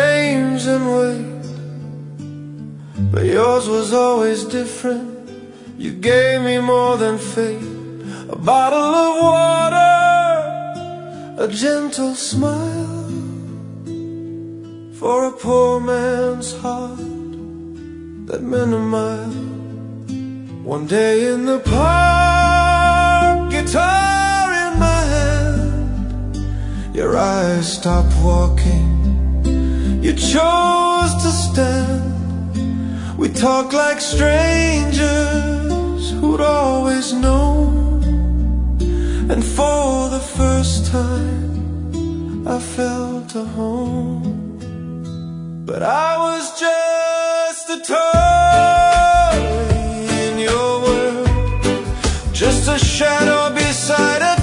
names and weight, but yours was always different. You gave me more than fate, a bottle of water, a gentle smile, for a poor man's heart that meant a mile. One day in the park, guitar in my hand, your eyes stopped walking, you chose to stand. We talked like strangers who'd always known, and for the first time I felt a home. But I was just a toy in your world, just a shadow beside a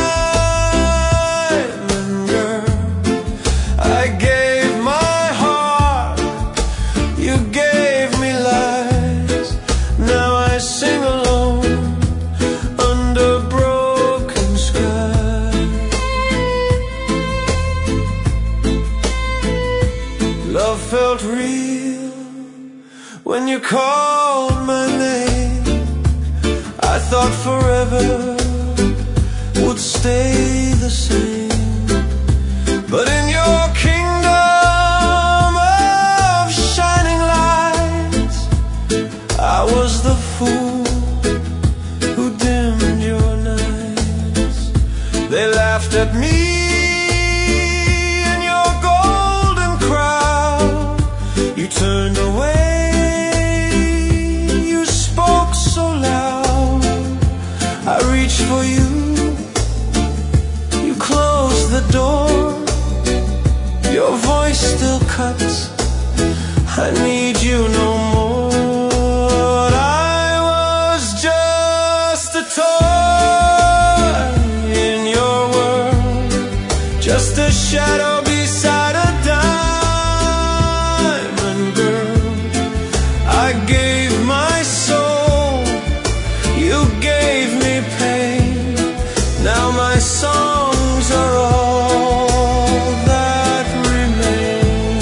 diamond girl. I gave my heart, you gave me lies. Now I sing alone under broken sky. Love felt real when you called my name. I thought forever would stay the same, but in your kingdom of shining lights, I was the fool who dimmed your nights. They laughed at me in your golden crowd. You turned away, you spoke so loud. I reached for you, you closed the door. Your voice still cuts, I need you no more. I was just a toy in your world, just a shadow beside a diamond girl. I gave my soul, you gave me pain. Now my songs are all that remain.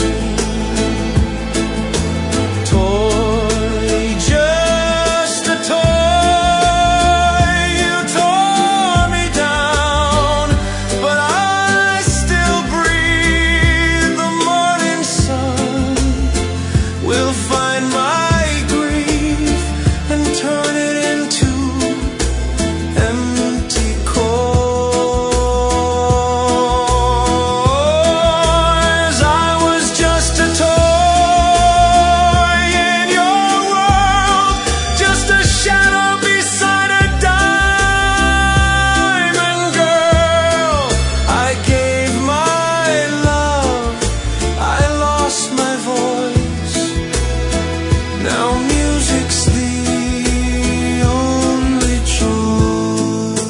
Toy, just a toy, you tore me down, but I still breathe. The morning sun will find my grief and turn it into empty chords. I was just a toy in your world, just a shadow beside a diamond girl. I gave my love, I lost my voice. Now music's the only choice.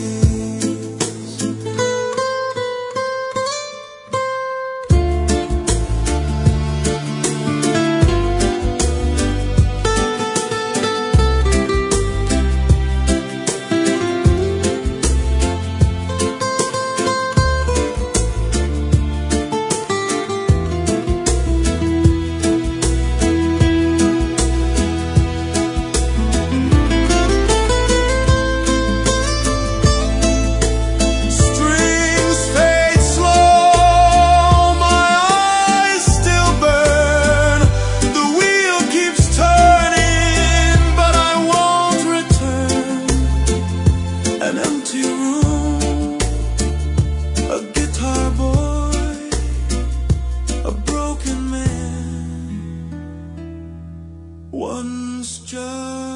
Strings fade slow, my eyes still burn. The wheel keeps turning, but I won't return. An empty room, a guitar boy, a broken man. Once just